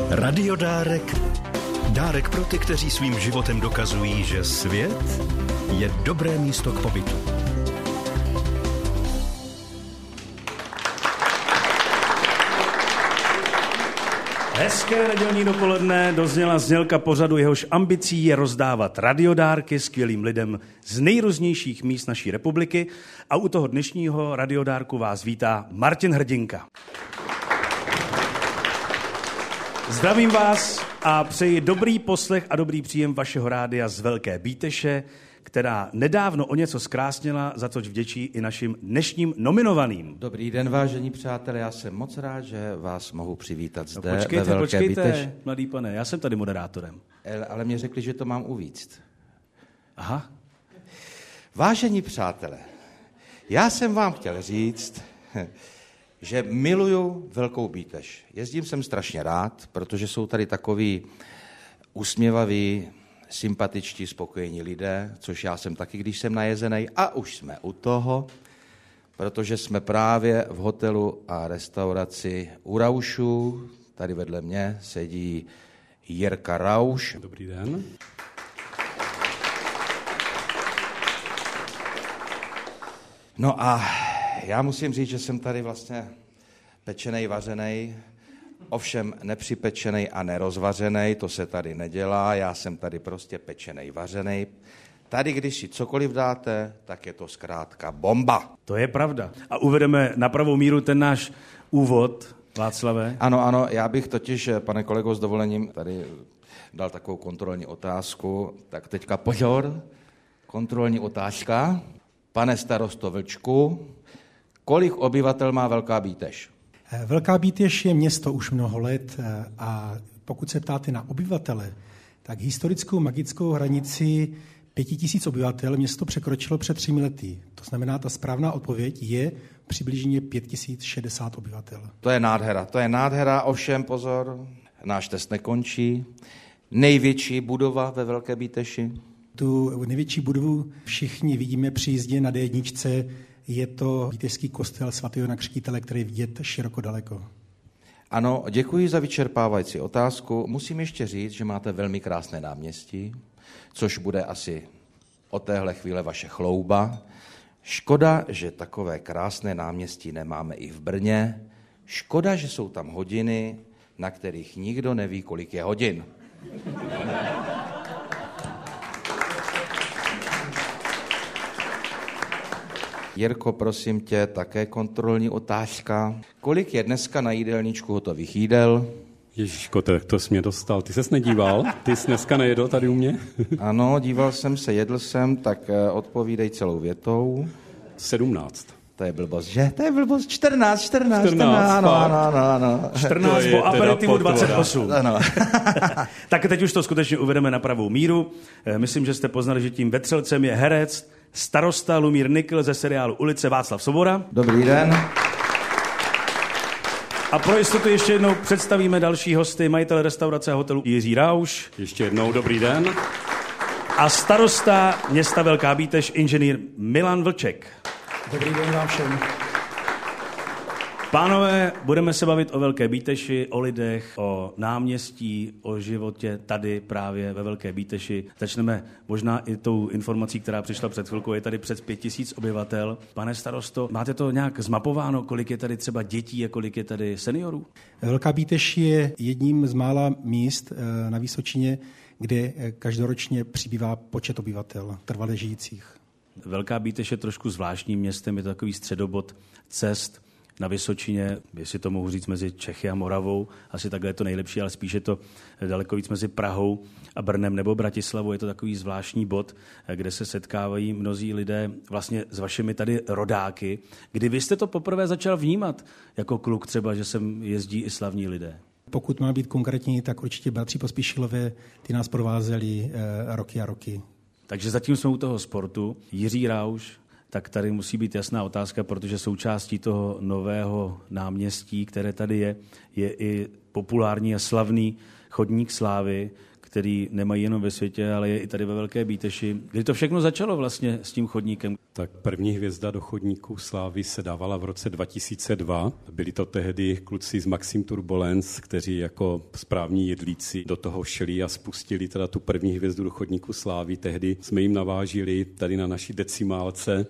Radiodárek. Dárek pro ty, kteří svým životem dokazují, že svět je dobré místo k pobytu. Hezké nedělní dopoledne, dozněla znělka pořadu, jehož ambicí je rozdávat radiodárky skvělým lidem z nejrůznějších míst naší republiky. A u toho dnešního radiodárku vás vítá Martin Hrdinka. Zdravím vás a přeji dobrý poslech a dobrý příjem vašeho rádia z Velké Bíteše, která nedávno o něco zkrásnila, za což vděčí i našim dnešním nominovaným. Dobrý den, vážení přátelé, já jsem moc rád, že vás mohu přivítat zde ve Velké Počkejte, mladý pane, já jsem tady moderátorem. Ale mě řekli, že to mám uvíct. Aha. Vážení přátelé, já jsem vám chtěl říct, že miluju Velkou Bíteš. Jezdím sem strašně rád, protože jsou tady takový usměvaví, sympatičtí, spokojení lidé, což já jsem taky, když jsem najezenej. A už jsme u toho, protože jsme právě v hotelu a restauraci u Raušů. Tady vedle mě sedí Jirka Rauš. Dobrý den. No a já musím říct, že jsem tady vlastně pečenej, vařenej, ovšem nepřipečenej a nerozvařenej, to se tady nedělá, já jsem tady prostě pečenej, vařenej. Tady, když si cokoliv dáte, tak je to zkrátka bomba. To je pravda. A uvedeme na pravou míru ten náš úvod, Václave. Ano, já bych totiž, pane kolego, s dovolením tady dal takovou kontrolní otázku. Tak teďka pozor, kontrolní otázka. Pane starosto Vlčku, kolik obyvatel má Velká Bíteš? Velká Bíteš je město už mnoho let a pokud se ptáte na obyvatele, tak historickou magickou hranici 5000 obyvatel město překročilo před 3 lety. To znamená, ta správná odpověď je přibližně 5060 obyvatel. To je nádhera, ovšem pozor, náš test nekončí. Největší budova ve Velké Bíteši? Tu největší budovu všichni vidíme při jízdě na D1, je to bítežský kostel svatého Jana Křtitele, který je vidět široko daleko. Ano, děkuji za vyčerpávající otázku. Musím ještě říct, že máte velmi krásné náměstí, což bude asi od téhle chvíle vaše chlouba. Škoda, že takové krásné náměstí nemáme i v Brně. Škoda, že jsou tam hodiny, na kterých nikdo neví, kolik je hodin. Jirko, prosím tě, také kontrolní otázka. Kolik je dneska na jídelníčku hotových jídel? Ježiško, to jsi mě dostal. Ty ses nedíval? Ty jsi dneska nejedl tady u mě? Ano, díval jsem se, jedl jsem, tak odpovídej celou větou. 17. To je blbost, že? To je blbost. 14. Ano. 14 po aperitivu 28. Ano. Tak teď už to skutečně uvedeme na pravou míru. Myslím, že jste poznali, že tím vetřelcem je herec, starosta Lumír Nikl ze seriálu Ulice Václav Svoboda. Dobrý den. A pro jistotu ještě jednou představíme další hosty, majitel restaurace a hotelu Jiří Rauš. Ještě jednou dobrý den. A starosta města Velká Bíteš, inženýr Milan Vlček. Dobrý den vám všem. Pánové, budeme se bavit o Velké Bíteši, o lidech, o náměstí, o životě tady právě ve Velké Bíteši. Začneme možná i tou informací, která přišla před chvilkou. Je tady přes 5000 obyvatel. Pane starosto, máte to nějak zmapováno, kolik je tady třeba dětí a kolik je tady seniorů? Velká Bíteš je jedním z mála míst na Vysočině, kde každoročně přibývá počet obyvatel trvale žijících. Velká Bíteš je trošku zvláštním městem, je to takový středobod cest na Vysočině, jestli to mohu říct, mezi Čechy a Moravou, asi takhle je to nejlepší, ale spíš je to daleko víc mezi Prahou a Brnem nebo Bratislavou. Je to takový zvláštní bod, kde se setkávají mnozí lidé vlastně s vašimi tady rodáky. Kdy vy jste to poprvé začal vnímat jako kluk třeba, že sem jezdí i slavní lidé? Pokud má být konkrétní, tak určitě bratři Pospíšilové, ty nás provázeli roky a roky. Takže zatím jsme u toho sportu. Jiří Rauš, tak tady musí být jasná otázka, protože součástí toho nového náměstí, které tady je i populární a slavný chodník slávy, který nemají jenom ve světě, ale je i tady ve Velké Bíteši. Kdy to všechno začalo vlastně s tím chodníkem? Tak první hvězda do chodníku slávy se dávala v roce 2002. Byli to tehdy kluci z Maxim Turbulence, kteří jako správní jedlíci do toho šli a spustili teda tu první hvězdu do chodníku slávy. Tehdy jsme jim navážili tady na naší decimálce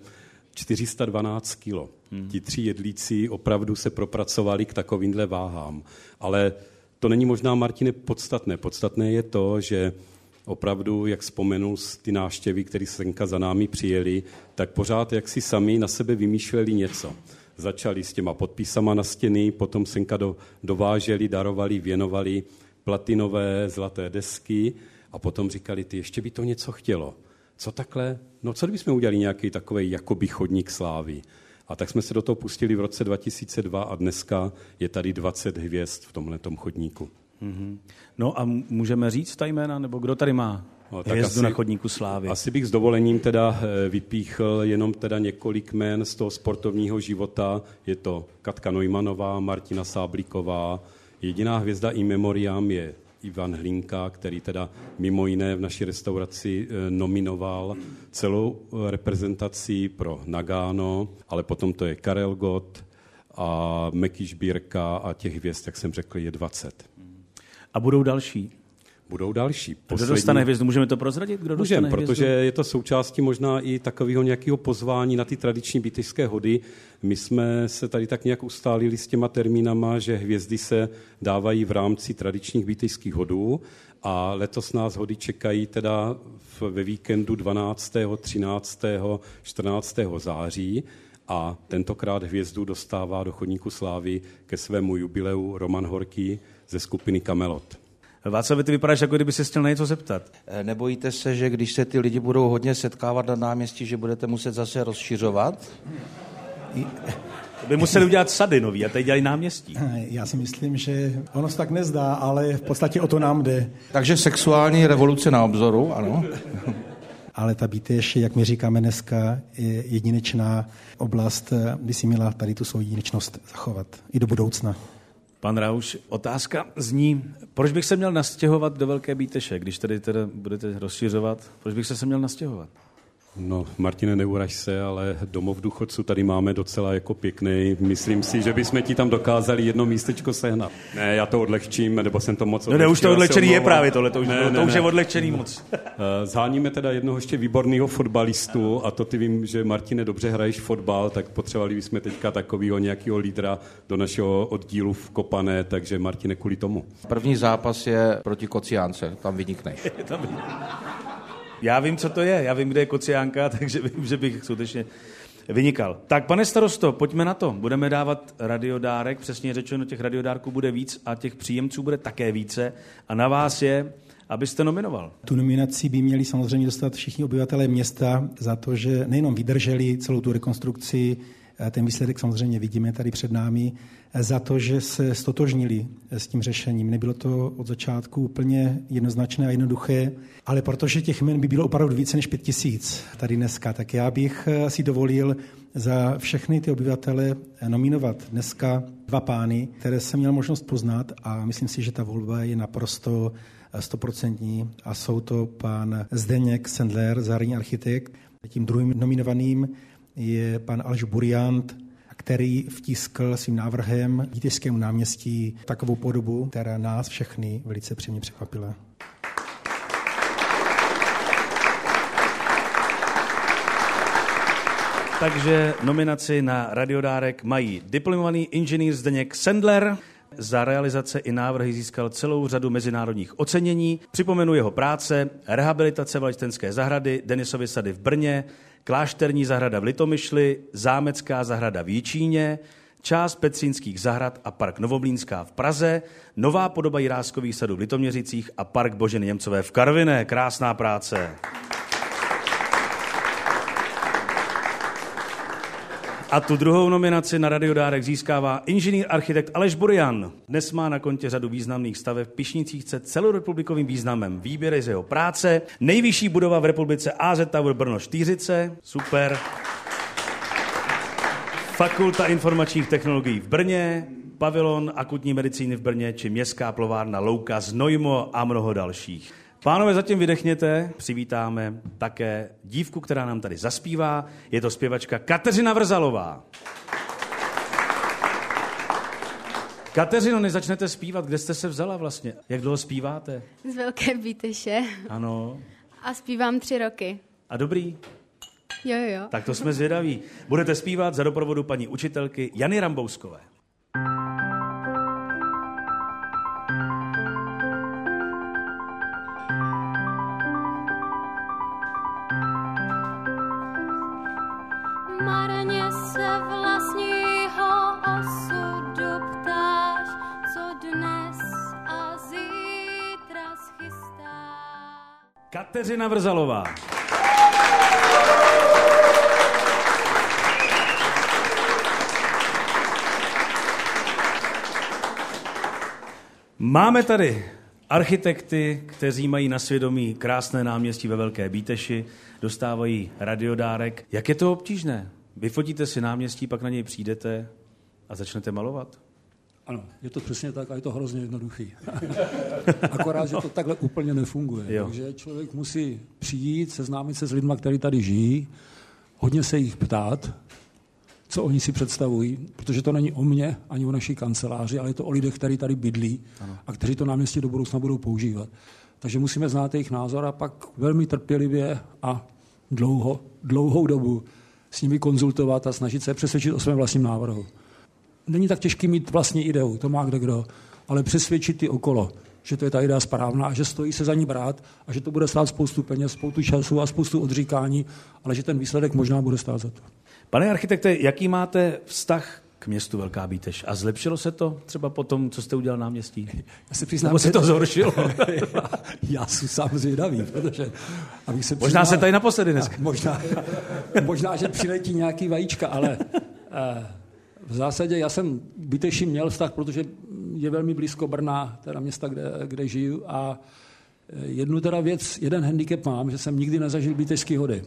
412 kilo. Ti 3 jedlíci opravdu se propracovali k takovýmhle váhám. Ale to není možná, Martine, podstatné. Podstatné je to, že opravdu, jak vzpomenul ty návštěvy, které senka za námi přijeli, tak pořád jak si sami na sebe vymýšleli něco. Začali s těma podpísama na stěny, potom senka dováželi, darovali, věnovali platinové, zlaté desky a potom říkali, ty ještě by to něco chtělo. Co takhle? No co kdybychom udělali nějaký takovej jakoby chodník slávy? A tak jsme se do toho pustili v roce 2002 a dneska je tady 20 hvězd v tomhletom chodníku. Mm-hmm. No a můžeme říct ta jména, nebo kdo tady má hvězdu na chodníku slávy? Asi bych s dovolením teda vypíchl jenom teda několik jmén z toho sportovního života. Je to Katka Neumannová, Martina Sáblíková. Jediná hvězda in memoriam je Ivan Hlinka, který teda mimo jiné v naší restauraci nominoval celou reprezentaci pro Nagano, ale potom to je Karel Gott a Meky Žbírka a těch hvězd, jak jsem řekl, je 20. A budou další? Budou další. Kdo dostane hvězdu? Můžeme to prozradit? Kdo dostane hvězdu? Protože je to součástí možná i takového nějakého pozvání na ty tradiční bítešské hody. My jsme se tady tak nějak ustálili s těma termínama, že hvězdy se dávají v rámci tradičních bítešských hodů a letos nás hody čekají teda ve víkendu 12., 13., 14. září a tentokrát hvězdu dostává do chodníku slávy ke svému jubileu Roman Horký ze skupiny Kamelot. Václav, ty vypadáš, jako kdyby se chtěl na něco zeptat. Nebojíte se, že když se ty lidi budou hodně setkávat na náměstí, že budete muset zase rozšiřovat? To by museli udělat sady nový a tady dělají náměstí. Já si myslím, že ono se tak nezdá, ale v podstatě o to nám jde. Takže sexuální revoluce na obzoru, ano. Ale ta Bíteš, jak my říkáme dneska, je jedinečná oblast, by si měla tady tu svou jedinečnost zachovat i do budoucna. Pan Rauš, otázka zní, proč bych se měl nastěhovat do Velké Bíteše, když tady teda budete rozšiřovat, proč bych se měl nastěhovat? No, Martine, neuraž se, ale domov důchodců tady máme docela jako pěkný. Myslím si, že bychom ti tam dokázali jedno místečko sehnat. Ne, já to odlehčím, nebo jsem to moc odlehčil. No ne, už to odlehčený je právě tohle, to už je odlehčený moc. Zháníme teda jednoho ještě výborného fotbalistu a to ty vím, že Martine dobře hraješ fotbal, tak potřebovali bychom teďka takového nějakého lídra do našeho oddílu v Kopané, takže Martine, kvůli tomu. První zápas je proti Kociánce, tam vynikneš. Já vím, co to je, já vím, kde je Kociánka, takže vím, že bych skutečně vynikal. Tak, pane starosto, pojďme na to. Budeme dávat radiodárek, přesně řečeno, těch radiodárků bude víc a těch příjemců bude také více. A na vás je, abyste nominoval. Tu nominaci by měli samozřejmě dostat všichni obyvatelé města za to, že nejenom vydrželi celou tu rekonstrukci, ten výsledek samozřejmě vidíme tady před námi, za to, že se stotožnili s tím řešením. Nebylo to od začátku úplně jednoznačné a jednoduché, ale protože těch jmen by bylo opravdu více než 5000 tady dneska, tak já bych si dovolil za všechny ty obyvatele nominovat dneska 2 pány, které jsem měl možnost poznat a myslím si, že ta volba je naprosto 100% a jsou to pan Zdeněk Sendler, zahradní architekt. Tím druhým nominovaným je pan Aleš Buriant, který vtiskl svým návrhem Vítešskému náměstí takovou podobu, která nás všechny velice příjemně překvapila. Takže nominaci na radiodárek mají diplomovaný inženýr Zdeněk Sendler. Za realizace i návrhy získal celou řadu mezinárodních ocenění. Připomenu jeho práce: rehabilitace Vlaštenské zahrady, Denisovy sady v Brně, Klášterní zahrada v Litomyšli, Zámecká zahrada v Jičíně, část Petřínských zahrad a park Novomlýnská v Praze, nová podoba Jiráskových sadů v Litoměřicích a park Boženy Němcové v Karviné. Krásná práce. A tu druhou nominaci na radiodárek získává inženýr architekt Aleš Burian. Dnes má na kontě řadu významných staveb pišnících se celorepublikovým významem. Výběry z jeho práce. Nejvyšší budova v republice AZ Tower Brno Štýřice. Super. Fakulta informačních technologií v Brně, pavilon akutní medicíny v Brně či městská plovárna Louka Znojmo a mnoho dalších. Pánové, zatím vydechněte, přivítáme také dívku, která nám tady zaspívá. Je to zpěvačka Kateřina Vrzalová. Kateřino, než začnete zpívat, kde jste se vzala vlastně? Jak dlouho zpíváte? Z Velké Bíteše. Ano. A zpívám 3 roky. A dobrý? Jo. Tak to jsme zvědaví. Budete zpívat za doprovodu paní učitelky Jany Rambouskové. Marně se vlastního osudu ptáš, co dnes a zítra schystá. Kateřina Vrzalová. Máme tady architekty, kteří mají na svědomí krásné náměstí ve Velké Bíteši, dostávají radiodárek. Jak je to obtížné? Vyfotíte si náměstí, pak na něj přijdete a začnete malovat? Ano, je to přesně tak a je to hrozně jednoduchý. Akorát, že to takhle úplně nefunguje. Jo. Takže člověk musí přijít, seznámit se s lidmi, kteří tady žijí, hodně se jich ptát, co oni si představují, protože to není o mně, ani o naší kanceláři, ale je to o lidech, kteří tady bydlí a kteří to náměstí do budoucna budou používat. Takže musíme znát jejich názor a pak velmi trpělivě a dlouhou dobu s nimi konzultovat a snažit se přesvědčit o svém vlastním návrhu. Není tak těžký mít vlastní ideu, to má kdekdo, ale přesvědčit ty okolo, že to je ta idea správná a že stojí se za ní brát a že to bude stát spoustu peněz, spoustu času a spoustu odříkání, ale že ten výsledek možná bude stát za to. Pane architekte, jaký máte vztah k městu Velká Bíteš? A zlepšilo se to třeba po tom, co jste udělal náměstí? Já se přiznám, nebo se to zhoršilo? já jsem sám zvědavý, protože... Možná se tady naposledy dneska. Možná, že přiletí nějaký vajíčka, ale v zásadě já jsem Bíteši měl vztah, protože je velmi blízko Brna, teda města, kde žiju a jeden handicap mám, že jsem nikdy nezažil bítežský hody.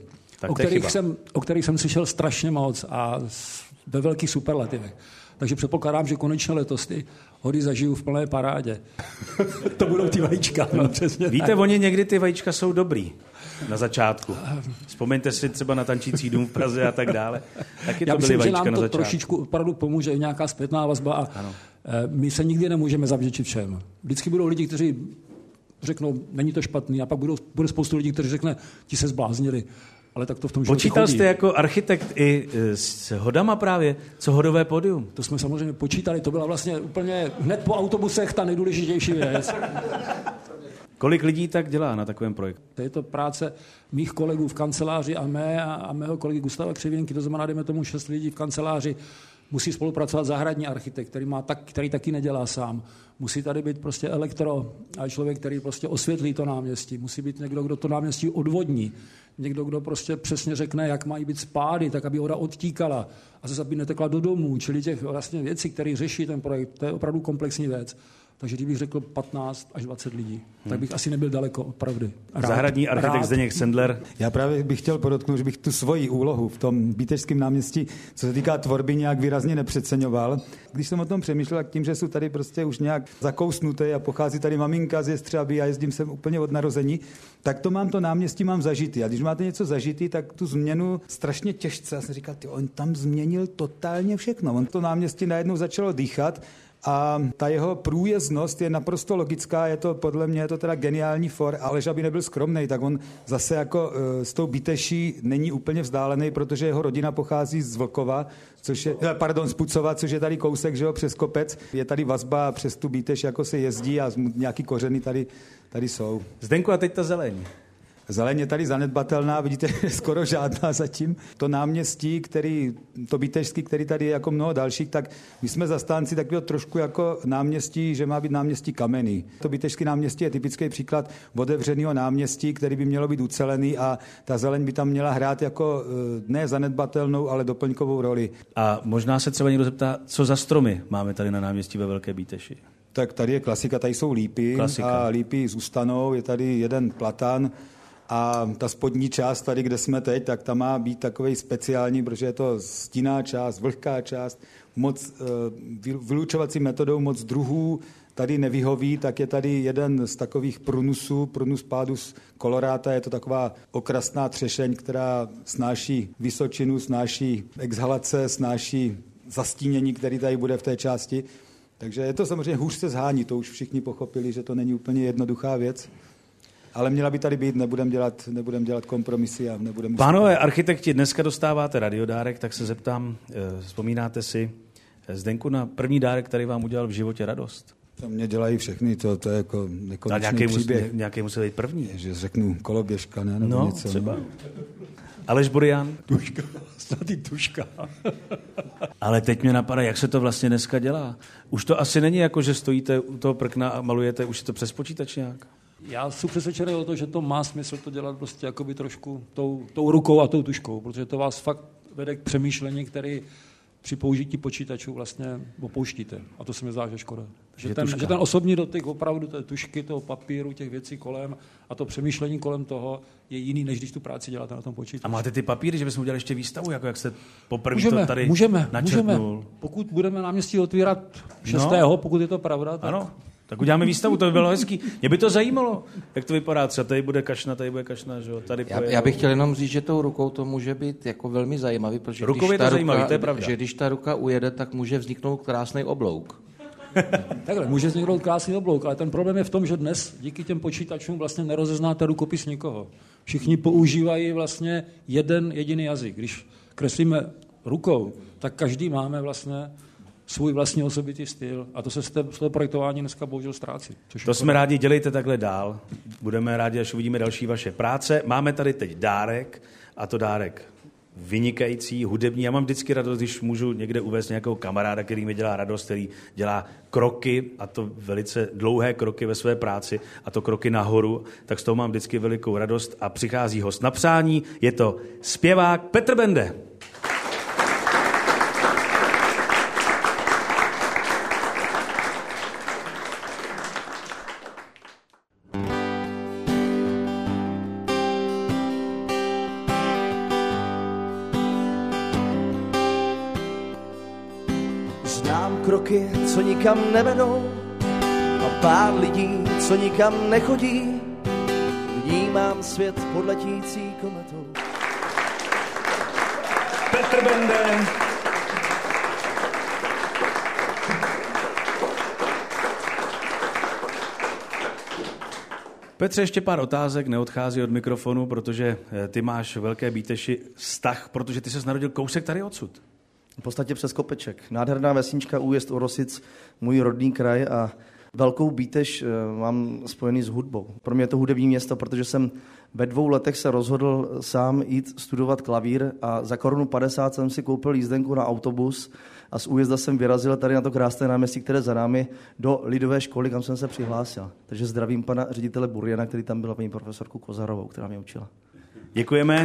O kterých jsem slyšel strašně moc a ve velkých superlativech. Takže předpokládám, že konečně letos ty hody zažiju v plné parádě. To budou ty vajíčka. No, přesně. Víte, oni někdy ty vajíčka jsou dobrý na začátku. Vzpomeňte si třeba na Tančící dům v Praze a tak dále. Taky to byly vajíčka na začátku. Já myslím, že nám to trošičku opravdu pomůže i nějaká zpětná vazba a my se nikdy nemůžeme zavděčit všem. Vždycky budou lidi, kteří řeknou, není to špatný, a pak bude spoustu lidí, kteří řekne, ti se zbláznili. Ale tak to v tom životě Počítal chodí. Jste jako architekt i s hodama právě? Co hodové pódium? To jsme samozřejmě počítali, to byla vlastně úplně hned po autobusech ta nejdůležitější věc. Kolik lidí tak dělá na takovém projektu? Je to práce mých kolegů v kanceláři a mého kolegy Gustava Křivínky, to znamená, dejme tomu 6 lidí v kanceláři. Musí spolupracovat zahradní architekt, který taky nedělá sám. Musí tady být prostě elektro a člověk, který prostě osvětlí to náměstí. Musí být někdo, kdo to náměstí odvodní. Někdo, kdo prostě přesně řekne, jak mají být spády, tak aby voda odtíkala a zase aby netekla do domů. Čili těch vlastně věcí, které řeší ten projekt, to je opravdu komplexní věc. Takže kdybych řekl 15 až 20 lidí, tak bych asi nebyl daleko od pravdy. Zahradní architekt Zdeněk Sendler. Já právě bych chtěl podotknout, že bych tu svoji úlohu v tom bítežském náměstí, co se týká tvorby, nějak výrazně nepřeceňoval. Když jsem o tom přemýšlel, tak tím, že jsou tady prostě už nějak zakousnuté a pochází tady maminka z Jestřabí a jezdím sem úplně od narození, tak to náměstí mám zažitý. A když máte něco zažitý, tak tu změnu strašně těžce. Já jsem říkal, on tam změnil totálně všechno. On to náměstí najednou začalo dýchat. A ta jeho průjezdnost je naprosto logická, je to podle mě teda geniální for, ale že aby nebyl skromnej, tak on zase jako s tou Bíteší není úplně vzdálený, protože jeho rodina pochází z Vlkova, z Pucova, což je tady kousek, že jo, přes kopec. Je tady vazba přes tu Bíteš, jako se jezdí a nějaký kořeny tady jsou. Zdenku, a teď ta zeleň. Zeleň je tady zanedbatelná, vidíte, skoro žádná zatím. To náměstí, to bítežský, který tady je jako mnoho dalších, tak my jsme zastánci takového trošku jako náměstí, že má být náměstí kamenný. To bítežské náměstí je typický příklad otevřeného náměstí, který by mělo být ucelený a ta zeleň by tam měla hrát jako ne zanedbatelnou, ale doplňkovou roli. A možná se třeba někdo zeptá, co za stromy máme tady na náměstí ve Velké Bíteši? Tak tady je klasika, tady jsou lípy a lípy zůstanou, je tady jeden platan. A ta spodní část tady, kde jsme teď, tak ta má být takovej speciální, protože je to stinná část, vlhká část, moc vylučovací metodou, moc druhů tady nevyhoví, tak je tady jeden z takových prunus padus colorata, je to taková okrasná třešeň, která snáší vysočinu, snáší exhalace, snáší zastínění, který tady bude v té části. Takže je to samozřejmě hůř se zhání, to už všichni pochopili, že to není úplně jednoduchá věc. Ale měla by tady být, nebudem dělat kompromisy a nebudeme... Pánové architekti, dneska dostáváte radiodárek, tak se zeptám, vzpomínáte si, Zdenku, na první dárek, který vám udělal v životě radost? To mě dělají všechny, to je jako nekonečný příběh. Nějaký musel být první. Že řeknu koloběžka, ne? Nebo něco. Třeba. Aleš Burian? Tuška, snad i tuška. Ale teď mě napadá, jak se to vlastně dneska dělá. Už to asi není jako, že stojíte u toho prkna a malujete, už je to přes počítač nějak? Já jsem přesvědčený o to, že to má smysl to dělat prostě jakoby trošku tou rukou a tou tuškou, protože to vás fakt vede k přemýšlení, který při použití počítačů vlastně opouštíte. A to se mi zdá, že škoda. Že ten osobní dotyk opravdu té tušky, toho papíru, těch věcí kolem a to přemýšlení kolem toho je jiný, než když tu práci děláte na tom počítači. A máte ty papíry, že bychom udělali ještě výstavu, jako jak jste poprvé to tady můžeme. Pokud budeme náměstí otvírat 6. Pokud je to pravda, tak... Ano. Tak uděláme výstavu, to by bylo hezký. Mě by to zajímalo, jak to vypadá. Třeba tady bude kašna, že jo? Tady já bych chtěl jenom říct, že tou rukou to může být jako velmi zajímavý, protože rukou je to zajímavý, to je pravda. Že když ta ruka ujede, tak může vzniknout krásný oblouk. Takhle, může vzniknout krásný oblouk, ale ten problém je v tom, že dnes díky těm počítačům vlastně nerozeznáte rukopis nikoho. Všichni používají vlastně jeden jediný jazyk. Když kreslíme rukou, tak každý máme vlastně svůj vlastní osobitý styl a to se z toho projektování dneska bohužel ztrácí. To jsme rádi, dělejte takhle dál. Budeme rádi, až uvidíme další vaše práce. Máme tady teď dárek a to dárek vynikající, hudební. Já mám vždycky radost, když můžu někde uvést nějakého kamaráda, který mi dělá radost, který dělá kroky, a to velice dlouhé kroky ve své práci, a to kroky nahoru, tak z toho mám vždycky velikou radost a přichází host na přání. Je to zpěvák Petr Bende. Kroky, co nikam nevedou a pár lidí, co nikam nechodí. Vnímám svět pod letící kometou. Petr Bende. Petře, ještě pár otázek, neodchází od mikrofonu, protože ty máš Velké Bíteši vztah, protože ty ses narodil kousek tady odsud. V podstatě přes kopeček. Nádherná vesnička, újezd Orosic, můj rodný kraj a Velkou Bíteš mám spojený s hudbou. Pro mě je to hudební město, protože jsem ve 2 letech se rozhodl sám jít studovat klavír a za 1,50 Kč jsem si koupil jízdenku na autobus a z újezda jsem vyrazil tady na to krásné náměstí, které za námi, do lidové školy, kam jsem se přihlásil. Takže zdravím pana ředitele Buriana, který tam byl, paní profesorku Kozarovou, která mě učila. Děkujeme.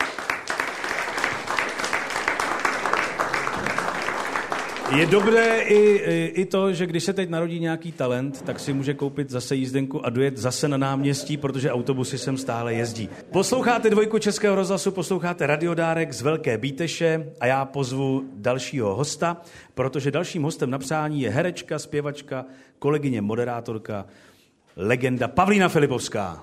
Je dobré i to, že když se teď narodí nějaký talent, tak si může koupit zase jízdenku a dojet zase na náměstí, protože autobusy sem stále jezdí. Posloucháte 2 Českého rozhlasu, posloucháte radiodárek z Velké Bíteše a já pozvu dalšího hosta, protože dalším hostem na přání je herečka, zpěvačka, kolegyně, moderátorka, legenda Pavlína Filipovská.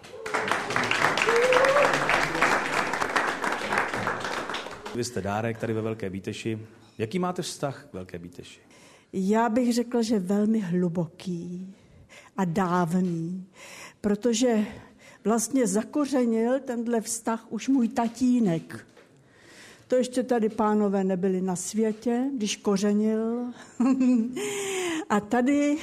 Vy jste dárek tady ve Velké Bíteši. Jaký máte vztah k Velké Bíteši? Já bych řekla, že velmi hluboký a dávný, protože vlastně zakořenil tenhle vztah už můj tatínek. To ještě tady pánové nebyli na světě, když kořenil. A tady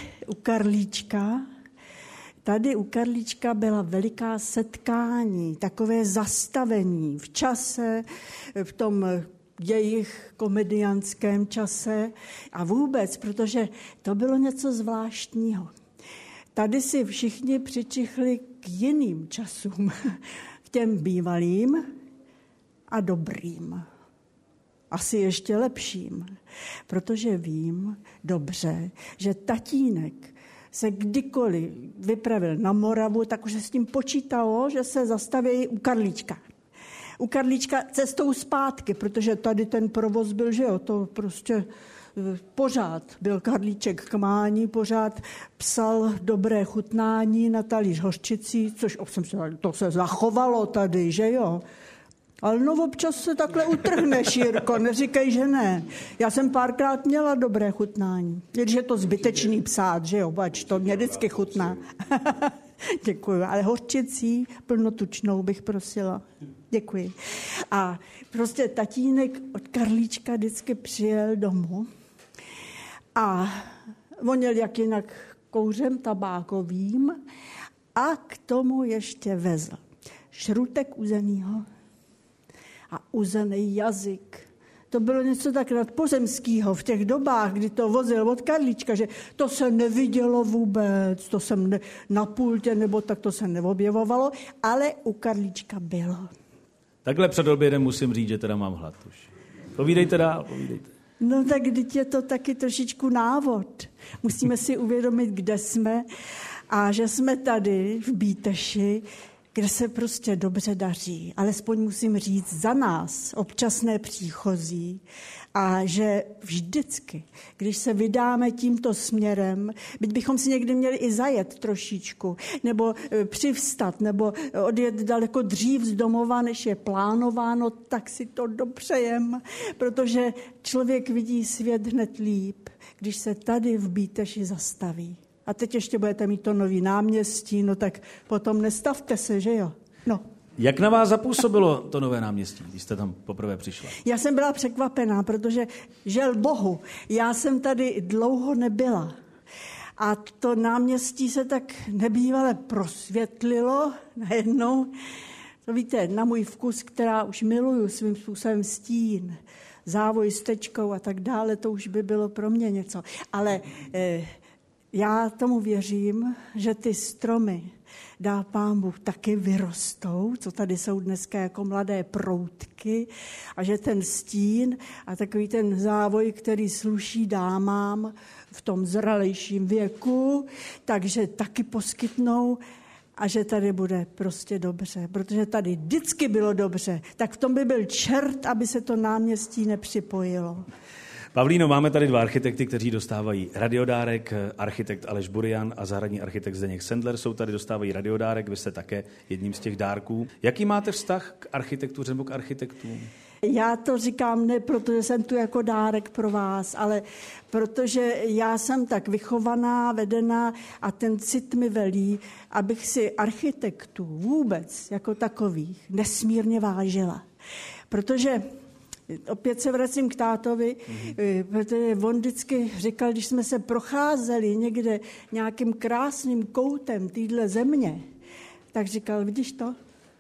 u Karlíčka byla veliká setkání, takové zastavení v čase, v tom jejich komediánském čase a vůbec, protože to bylo něco zvláštního. Tady si všichni přičichli k jiným časům, k těm bývalým a dobrým. Asi ještě lepším, protože vím dobře, že tatínek se kdykoliv vypravil na Moravu, tak už se s tím počítalo, že se zastaví u Karlíčka. U Karlíčka cestou zpátky, protože tady ten provoz byl, že jo, to prostě pořád byl Karlíček k mání, pořád psal dobré chutnání na talíř hořčicí, což to se zachovalo tady, že jo? Ale no občas se takhle utrhneš, Jirko, neříkej, že ne. Já jsem párkrát měla dobré chutnání. Když je to zbytečný psát, že jo, bač, to mě vždycky chutná. Děkuji, ale hořčicí plnotučnou bych prosila. Děkuji. A prostě tatínek od Karlíčka vždycky přijel domů a voněl jak jinak kouřem tabákovým a k tomu ještě vezl šrutek uzenýho a uzený jazyk. To bylo něco tak nadpozemského v těch dobách, kdy to vozil od Karlíčka, že to se nevidělo vůbec, to jsem na pultě, nebo tak to se neobjevovalo, ale u Karlíčka bylo. Takhle před obědem musím říct, že teda mám hlad už. Povídejte dál, povídejte. No tak teď je to taky trošičku návod. Musíme si uvědomit, kde jsme a že jsme tady v Bíteši, kde se prostě dobře daří. Alespoň musím říct za nás, občasné příchozí, a že vždycky, když se vydáme tímto směrem, byť bychom si někdy měli i zajet trošičku, nebo přivstat, nebo odjet daleko dřív z domova, než je plánováno, tak si to dopřejem, protože člověk vidí svět hned líp, když se tady v Bíteši zastaví. A teď ještě budete mít to nový náměstí, no tak potom nestavte se, že jo? No. Jak na vás zapůsobilo to nové náměstí, když jste tam poprvé přišla? Já jsem byla překvapená, protože žel Bohu, já jsem tady dlouho nebyla. A to náměstí se tak nebývale prosvětlilo najednou. To víte, na můj vkus, která už miluju svým způsobem stín, závoj s tečkou a tak dále, to už by bylo pro mě něco. Ale já tomu věřím, že ty stromy, dá Pán Bůh, taky vyrostou, co tady jsou dneska jako mladé proutky, a že ten stín a takový ten závoj, který sluší dámám v tom zralejším věku, takže taky poskytnou a že tady bude prostě dobře, protože tady vždycky bylo dobře, tak v tom by byl čert, aby se to náměstí nepřipojilo. Pavlíno, máme tady dva architekty, kteří dostávají radiodárek. Architekt Aleš Burian a zahradní architekt Zdeněk Sendler jsou tady, dostávají radiodárek. Vy jste také jedním z těch dárků. Jaký máte vztah k architektuře nebo k architektům? Já to říkám ne protože jsem tu jako dárek pro vás, ale protože já jsem tak vychovaná, vedená a ten cit mi velí, abych si architektů vůbec jako takových nesmírně vážila. Protože opět se vracím k tátovi, protože on vždycky říkal, když jsme se procházeli někde nějakým krásným koutem téhle země, tak říkal, vidíš to?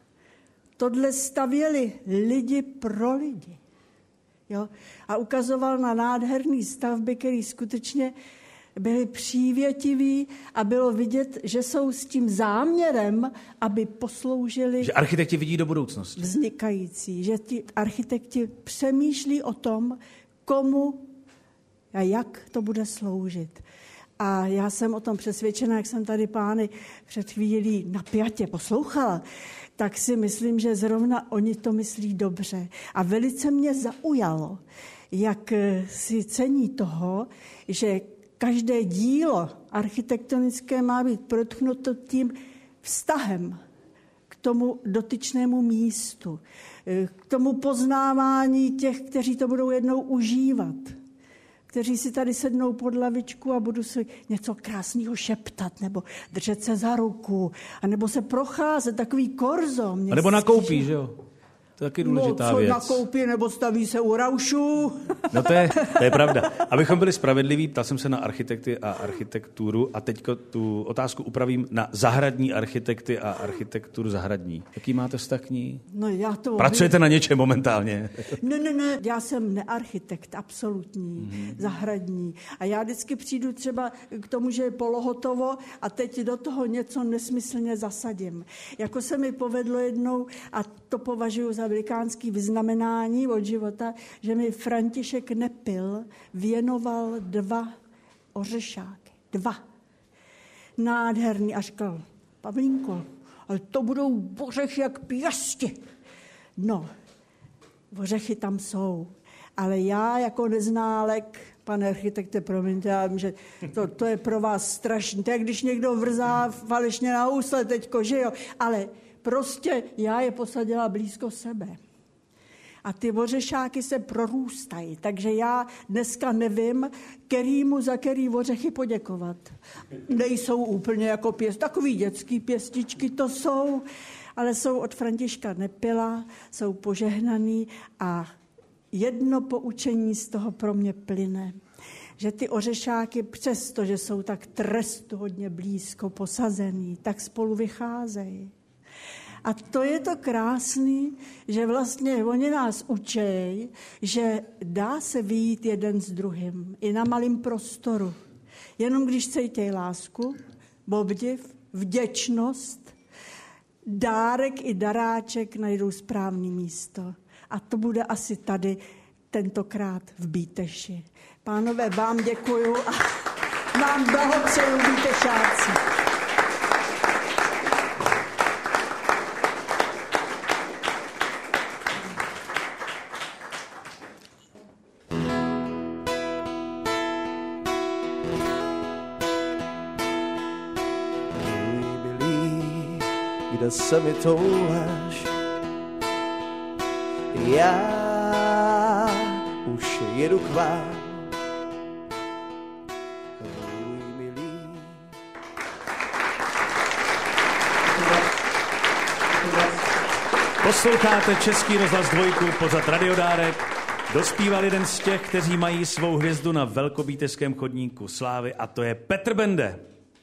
Tohle stavěli lidi pro lidi. Jo? A ukazoval na nádherné stavby, které skutečně byly přívětivý a bylo vidět, že jsou s tím záměrem, aby posloužili... Že architekti vidí do budoucnosti. Vznikající, že ti architekti přemýšlí o tom, komu a jak to bude sloužit. A já jsem o tom přesvědčená, jak jsem tady pány před chvílí napjatě poslouchala, tak si myslím, že zrovna oni to myslí dobře. A velice mě zaujalo, jak si cení toho, že každé dílo architektonické má být protknuto tím vztahem k tomu dotyčnému místu, k tomu poznávání těch, kteří to budou jednou užívat, kteří si tady sednou pod lavičku a budou si něco krásného šeptat, nebo držet se za ruku, anebo se procházet, takový korzo. A nebo nakoupí, že jo? To je taky důležitá věc. Nakoupí, nebo staví se u raušů. No to je pravda. Abychom byli spravedliví, ptal jsem se na architekty a architekturu a teď tu otázku upravím na zahradní architekty a architekturu zahradní. Jaký máte vztah k ní? No já to... Pracujete na něčem momentálně? Ne, já jsem nearchitekt, absolutní, zahradní. A já vždycky přijdu třeba k tomu, že je polohotovo a teď do toho něco nesmyslně zasadím. Jako se mi povedlo jednou, a to považuji za velikánský vyznamenání od života, že mi František Nepil věnoval 2 ořešáky. 2. Nádherný. A říkal, Pavlínko, ale to budou ořechy jak pěsti. No, ořechy tam jsou. Ale já jako neználek Pane architekte, promiňte, já vím, že to je pro vás strašný. To je, když někdo vrzá falešně na housle teďko, že jo? Ale prostě já je posadila blízko sebe. A ty ořešáky se prorůstají, takže já dneska nevím, kterýmu za který ořechy poděkovat. Nejsou úplně jako takový dětský pěstičky to jsou, ale jsou od Františka Nepila, jsou požehnaný a jedno poučení z toho pro mě plyne, že ty ořešáky přesto, že jsou tak trestuhodně blízko posazený, tak spolu vycházejí. A to je to krásný, že vlastně oni nás učí, že dá se vyjít jeden s druhým i na malém prostoru. Jenom když cítěj lásku, obdiv, vděčnost, dárek i daráček najdou správné místo. A to bude asi tady tentokrát v Bíteši. Pánové, vám děkuju a vám blahopřeju Bítešáci. Kde se mi touláš, já už jedu k vám. Posloucháte Český rozhlas 2, pořad Radiodárek. Dospíval jeden z těch, kteří mají svou hvězdu na velkobíteřském chodníku slávy, a to je Petr Bende.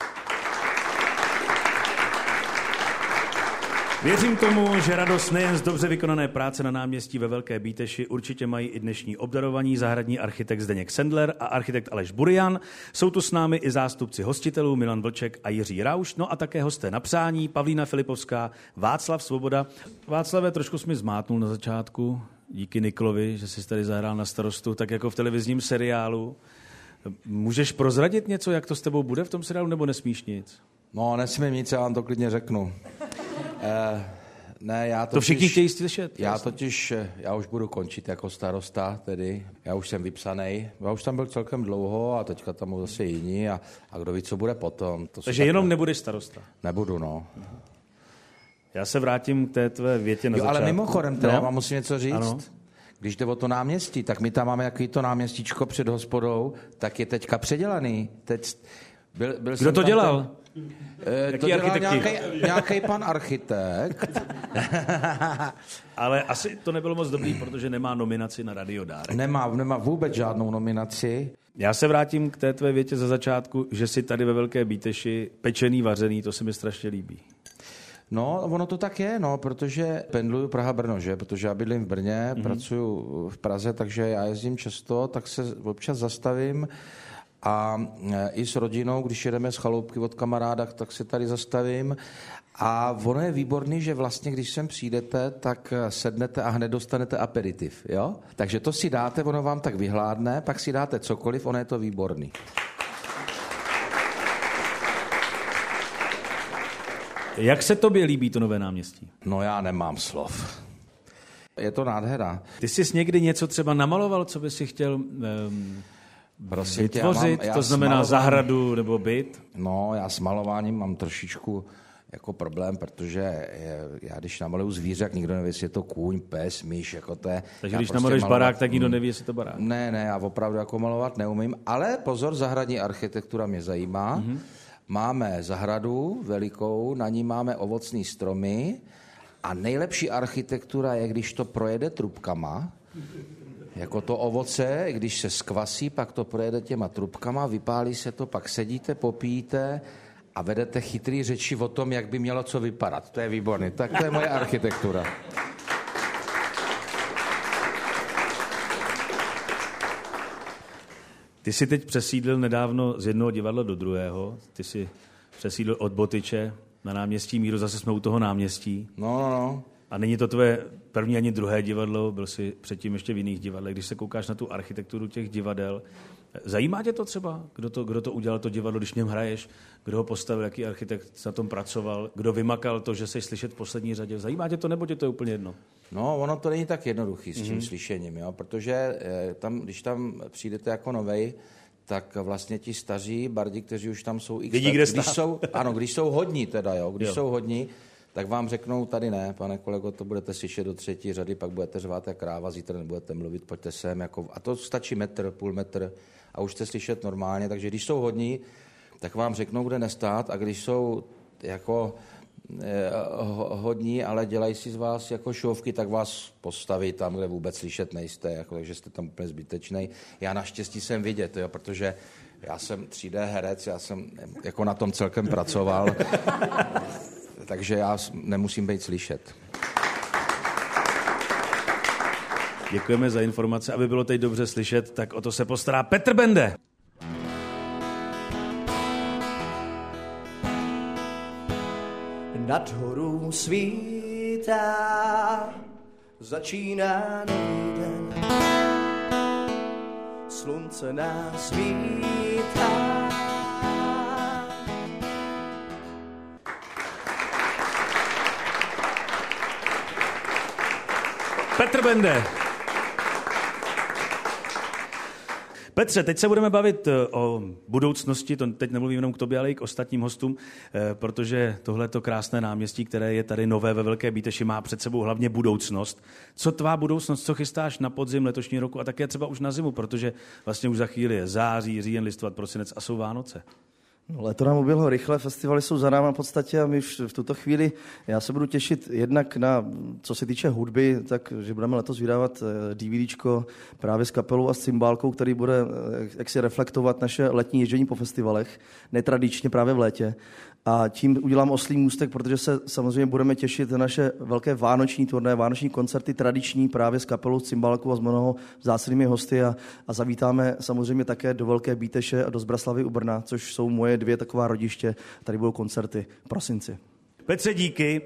Věřím tomu, že radost nejen z dobře vykonané práce na náměstí ve Velké Bíteši určitě mají i dnešní obdarovaní zahradní architekt Zdeněk Sendler a architekt Aleš Burian. Jsou tu s námi i zástupci hostitelů Milan Vlček a Jiří Rauš, no a také hosté na přání Pavlína Filipovská, Václav Svoboda. Václave, trošku jsi mi zmátnul na začátku, díky Niklovi, že jsi tady zahrál na starostu, tak jako v televizním seriálu. Můžeš prozradit něco, jak to s tebou bude v tom seriálu, nebo nesmíš nic? No, nesmím nic, já vám to klidně řeknu. Ne, já to všichni chtějí slyšet. Já už budu končit jako starosta, tedy. Já už jsem vypsaný. Já už tam byl celkem dlouho a teďka tam budou zase jiní a kdo ví, co bude potom. Takže jenom nebudeš starosta? Nebudu, no. Já se vrátím k té tvé větě na začátku. Ale mimochodem, teda já vám musím něco říct. Ano. Když jde o to náměstí, tak my tam máme jaký to náměstíčko před hospodou, tak je teďka předělaný. Kdo to dělal? To dělal nějaký pan architekt. Ale asi to nebylo moc dobrý, protože nemá nominaci na Radiodárek. Nemá vůbec žádnou nominaci. Já se vrátím k té tvé větě za začátku, že si tady ve Velké Bíteši pečený, vařený, to se mi strašně líbí. No, ono to tak je, no, protože pendluju Praha-Brno, že? Protože já bydlím v Brně, pracuju v Praze, takže já jezdím často, tak se občas zastavím a i s rodinou, když jedeme z chaloupky od kamaráda, tak se tady zastavím. A ono je výborný, že vlastně, když sem přijdete, tak sednete a hned dostanete aperitiv, jo? Takže to si dáte, ono vám tak vyhládne, pak si dáte cokoliv, ono je to výborný. Jak se tobě líbí to Nové náměstí? No já nemám slov. Je to nádhera. Ty jsi někdy něco třeba namaloval, co by si chtěl vytvořit? To znamená zahradu nebo byt? No, já s malováním mám trošičku jako problém, protože já když namaluju zvíře, jak nikdo neví, jestli je to kůň, pes, myš, jako to je. Takže když namaluješ barák, tak nikdo neví, jestli to barák. Ne, já opravdu jako malovat neumím, ale pozor, zahradní architektura mě zajímá. Máme zahradu velikou, na ní máme ovocné stromy a nejlepší architektura je, když to projede trubkama, jako to ovoce, když se skvasí, pak to projede těma trubkama, vypálí se to, pak sedíte, popíjíte a vedete chytrý řeči o tom, jak by mělo co vypadat. To je výborný. Tak to je moje architektura. Ty jsi teď přesídlil nedávno z jednoho divadla do druhého. Ty jsi přesídlil od Botyče na náměstí Míru, zase jsme u toho náměstí. No. A není to tvoje první ani druhé divadlo, byl jsi předtím ještě v jiných divadlech. Když se koukáš na tu architekturu těch divadel, Zajímá tě to třeba, kdo to udělal, to divadlo, když v něm hraješ, kdo ho postavil, jaký architekt na tom pracoval, kdo vymakal to, že jsi slyšet v poslední řadě? Zajímá tě to, nebo tě to je úplně jedno? No, ono to není tak jednoduchý s tím slyšením, jo? Protože když tam přijdete jako novej, tak vlastně ti staří bardi, kteří už tam jsou když jsou hodní teda, jo, jsou hodní, tak vám řeknou, tady ne, pane kolego, to budete slyšet do 3. řady, pak budete řvát jak kráva, zítra nebudete mluvit, pojďte sem, jako, a to stačí metr, půl metr a už jste slyšet normálně, takže když jsou hodní, tak vám řeknou, kde nestát, a když jsou jako hodní, ale dělají si z vás jako šovky, tak vás postaví tam, kde vůbec slyšet nejste, jako, takže jste tam úplně zbytečnej. Já naštěstí jsem vidět, jo, protože já jsem 3D herec, já jsem jako na tom celkem pracoval, takže já nemusím být slyšet. Děkujeme za informace, aby bylo teď dobře slyšet, tak o to se postará Petr Bende. Nad horou svítá, začíná nový den, slunce nás vítá. Petr Bende. Petře, teď se budeme bavit o budoucnosti, to teď nemluvím jenom k tobě, ale i k ostatním hostům, protože tohleto krásné náměstí, které je tady nové ve Velké Bíteši, má před sebou hlavně budoucnost. Co tvá budoucnost, co chystáš na podzim letošní roku a také třeba už na zimu, protože vlastně už za chvíli je září, říjen, listopad, prosinec a jsou Vánoce. No, léto nám uběhlo rychle, festivaly jsou za náma v podstatě a my už v tuto chvíli, já se budu těšit jednak na, co se týče hudby, tak že budeme letos vydávat DVDčko právě s kapelou a s cymbálkou, který bude jaksi reflektovat naše letní ježdění po festivalech, netradičně právě v létě. A tím udělám oslý můstek, protože se samozřejmě budeme těšit na naše velké vánoční turné, vánoční koncerty tradiční právě s kapelou, s cymbálkou a s mnoho vzácnými hosty a zavítáme samozřejmě také do Velké Bíteše a do Zbraslavy u Brna, což jsou moje 2 taková rodiště. Tady budou koncerty v prosinci. Petře, díky.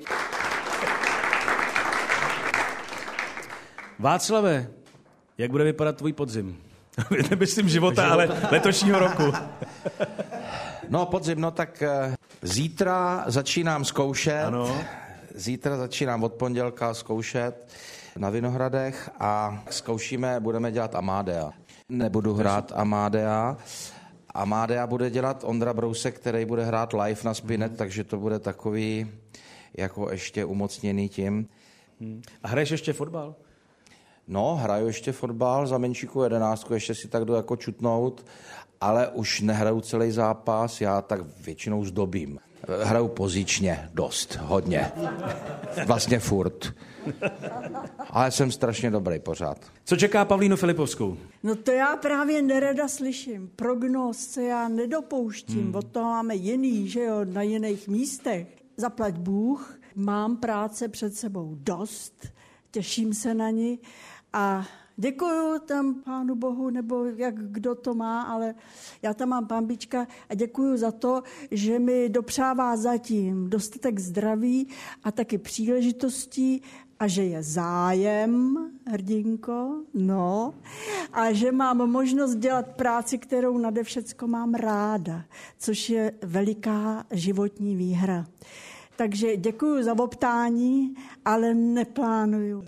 Václave, jak bude vypadat tvůj podzim? Nemyslím života, ale letošního roku. No, podzim, no tak zítra začínám zkoušet. Ano. Zítra začínám od pondělka zkoušet na Vinohradech a budeme dělat Amadea. Nebudu hrát Amadea. Amadea bude dělat Ondra Brousek, který bude hrát live na Spinet, takže to bude takový jako ještě umocněný tím. A hraješ ještě fotbal? No, hraju ještě fotbal za menšíku 11, ještě si tak jdu jako čutnout, ale už nehraju celý zápas, já tak většinou zdobím. Hraju pozičně, dost, hodně. Vlastně furt. Ale jsem strašně dobrý pořád. Co čeká Pavlínu Filipovskou? No to já právě nerada slyším. Prognóz se já nedopouštím. Od toho máme jiný, že jo, na jiných místech. Zaplať Bůh, mám práce před sebou dost, těším se na ní a děkuju tam Pánu Bohu, nebo jak kdo to má, ale já tam mám Pambička a děkuju za to, že mi dopřává zatím dostatek zdraví a taky příležitostí a že je zájem, hrdinko, no, a že mám možnost dělat práci, kterou nade všecko mám ráda, což je veliká životní výhra. Takže děkuju za optání, ale neplánuju.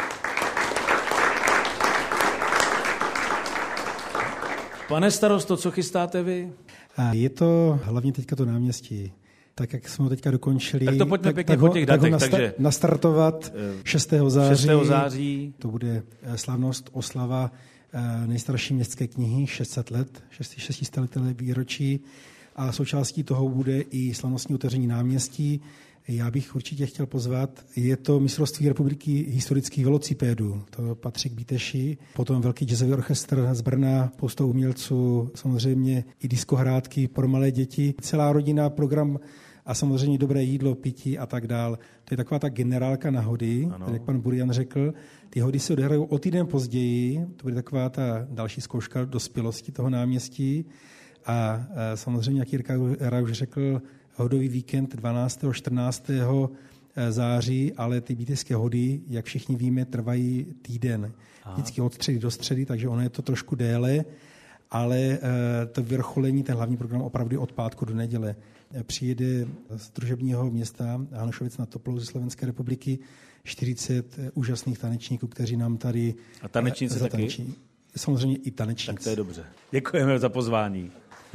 Pane starosto, co chystáte vy? Je to hlavně teďka to náměstí. Tak, jak jsme ho teďka dokončili, tak to pojďme pěkně po těch datech. Takže nastartovat 6. září. 6. září. To bude slavnost, oslava nejstarší městské knihy, 600 let, 600 leté výročí. A součástí toho bude i slavnostní otevření náměstí. Já bych určitě chtěl pozvat, je to mistrovství republiky historických velocipédů, to patří k Bíteši, potom velký jazzový orchestr z Brna, spousta umělců, samozřejmě i diskohrádky pro malé děti, celá rodina, program a samozřejmě dobré jídlo, pití a tak dál. To je taková ta generálka na hody, jak pan Burian řekl. Ty hody se odehrajou o týden později, to bude taková ta další zkouška dospělosti toho náměstí a samozřejmě, jak Jirka už řekl, hodový víkend 12. 14. září, ale ty bíteřské hody, jak všichni víme, trvají týden. Vždycky od středy do středy, takže ono je to trošku déle. ale to vyvrcholení, ten hlavní program opravdu od pátku do neděle. Přijede z družebního města Hanušovic nad Toplou ze Slovenské republiky 40 úžasných tanečníků, kteří nám tady... A tanečníci taky? Samozřejmě i tanečníci. Tak to je dobře. Děkujeme za pozvání.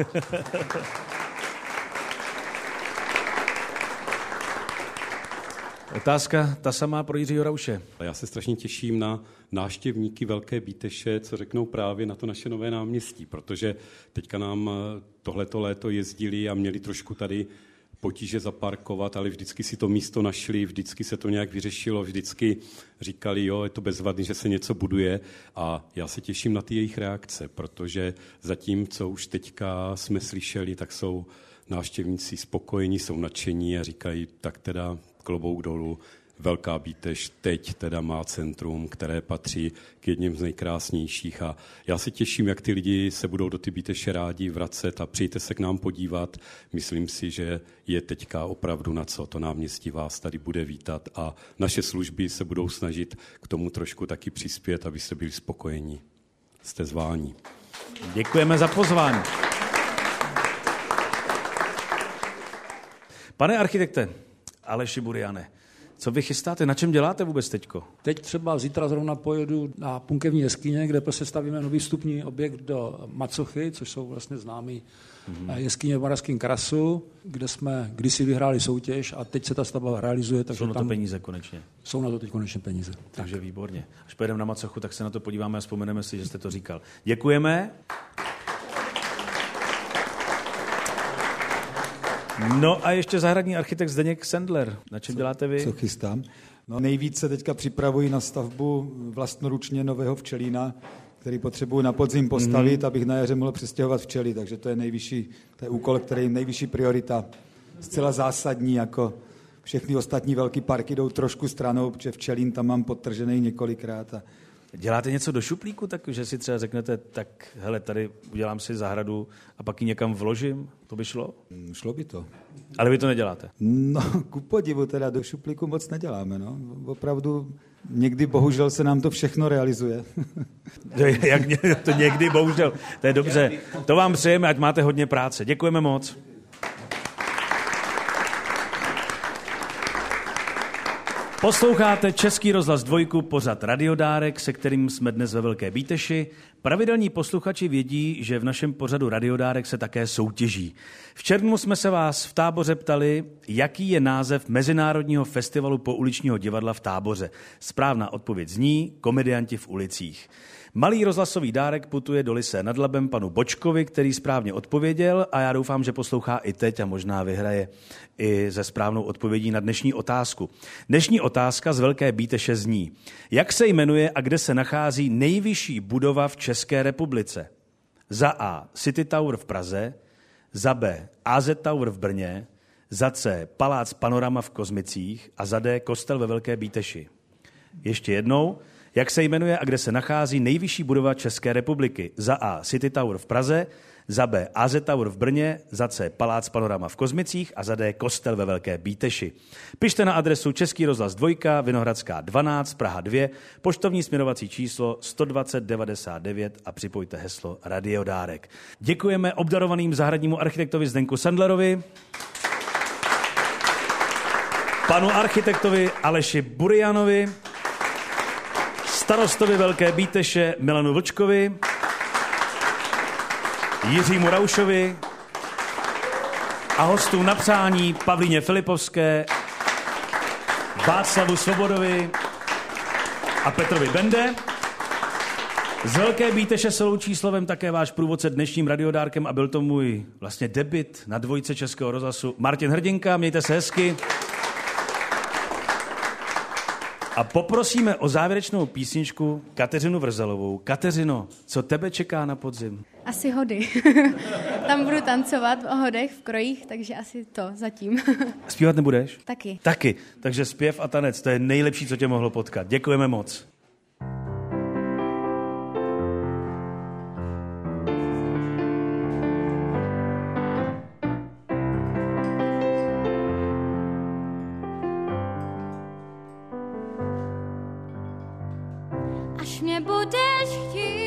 Otázka ta samá pro Jiřího Rauše. Já se strašně těším na návštěvníky Velké Bíteše, co řeknou právě na to naše nové náměstí, protože teďka nám tohleto léto jezdili a měli trošku tady potíže zaparkovat, ale vždycky si to místo našli, vždycky se to nějak vyřešilo, vždycky říkali, jo, je to bezvadný, že se něco buduje a já se těším na ty jejich reakce, protože zatím, co už teďka jsme slyšeli, tak jsou návštěvníci spokojení, jsou nadšení a říkají, tak teda klobouk dolů, Velká Bíteš teď teda má centrum, které patří k jedním z nejkrásnějších a já se těším, jak ty lidi se budou do ty Bíteše rádi vracet a přijďte se k nám podívat. Myslím si, že je teďka opravdu na co to náměstí vás tady bude vítat a naše služby se budou snažit k tomu trošku taky přispět, abyste byli spokojení. Jste zváni. Děkujeme za pozvání. Pane architekte Aleši Buriane, co vy chystáte? Na čem děláte vůbec teďko? Teď třeba zítra zrovna pojedu na Punkevní jeskyně, kde prostě stavíme nový vstupní objekt do Macochy, což jsou vlastně známý jeskyně v Moravském Krasu, kde jsme kdysi vyhráli soutěž a teď se ta stavba realizuje. Jsou na to peníze konečně? Jsou na to teď konečně peníze. Takže tak. Výborně. Až pojedeme na Macochu, tak se na to podíváme a vzpomeneme si, že jste to říkal. Děkujeme. No a ještě zahradní architekt Zdeněk Sendler. Na čem děláte vy? Co chystám? No, nejvíce teďka připravuji na stavbu vlastnoručně nového včelína, který potřebuji na podzim postavit, abych na jaře mohl přestěhovat včely. Takže to je úkol, který je nejvyšší priorita. Zcela zásadní, jako všechny ostatní velké parky jdou trošku stranou, protože včelín tam mám podtržený několikrát. Děláte něco do šuplíku, takže si třeba řeknete, tak hele, tady udělám si zahradu a pak ji někam vložím? To by šlo? Šlo by to. Ale vy to neděláte? No, ku podivu teda do šuplíku moc neděláme, no. Opravdu někdy bohužel se nám to všechno realizuje. Jak to někdy bohužel? To je dobře. To vám přejeme, ať máte hodně práce. Děkujeme moc. Posloucháte Český rozhlas 2, pořad Radiodárek, se kterým jsme dnes ve Velké Bíteši. Pravidelní posluchači vědí, že v našem pořadu Radiodárek se také soutěží. V červnu jsme se vás v Táboře ptali, jaký je název Mezinárodního festivalu pouličního divadla v Táboře. Správná odpověď zní Komedianti v ulicích. Malý rozhlasový dárek putuje do Lysé nad Labem panu Bočkovi, který správně odpověděl a já doufám, že poslouchá i teď a možná vyhraje i ze správnou odpovědí na dnešní otázku. Dnešní otázka z Velké Bíteše zní: jak se jmenuje a kde se nachází nejvyšší budova v České republice? Za A. City Tower v Praze, za B. AZ Tower v Brně, za C. Palác Panorama v Kozmicích a za D. Kostel ve Velké Bíteši. Ještě jednou. Jak se jmenuje a kde se nachází nejvyšší budova České republiky? Za A. City Tower v Praze, za B. AZ Tower v Brně, za C. Palác Panorama v Kozmicích a za D. Kostel ve Velké Bíteši. Pište na adresu Český rozhlas 2, Vinohradská 12, Praha 2, poštovní směrovací číslo 120 99 a připojte heslo Radiodárek. Děkujeme obdarovaným zahradnímu architektovi Zdenku Sandlerovi, panu architektovi Aleši Burianovi, starostovi Velké Bíteše Milanu Vlčkovi, Jiřímu Raušovi a hostům na přání Pavlíně Filipovské, Václavu Svobodovi a Petrovi Bende. Z Velké Bíteše se loučí slovem také váš průvodce dnešním Radiodárkem a byl to můj vlastně debut na 2 Českého rozhlasu Martin Hrdinka. Mějte se hezky. A poprosíme o závěrečnou písničku Kateřinu Vrzalovou. Kateřino, co tebe čeká na podzim? Asi hody. Tam budu tancovat o hodech, v krojích, takže asi to zatím. Zpívat nebudeš? Taky. Taky. Takže zpěv a tanec, to je nejlepší, co tě mohlo potkat. Děkujeme moc. Až mě budeš chtít,